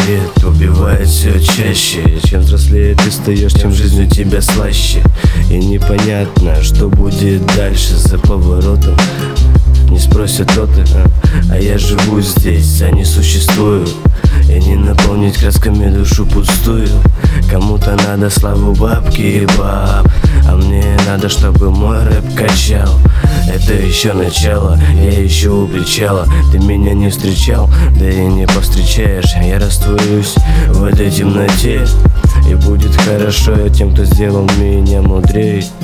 лет убивает все чаще. Чем взрослее ты стаешь, тем жизнь у тебя слаще. И непонятно, что будет дальше за поворотом. Не спросят, кто ты, а я живу здесь, а не существую. И не наполнить красками душу пустую. Кому-то надо славу бабки и баб, а мне надо, чтобы мой рэп качал. Это еще начало, я ищу у причала. Ты меня не встречал, да и не повстречаешь. Я растворюсь в этой темноте, и будет хорошо тем, кто сделал меня мудрее.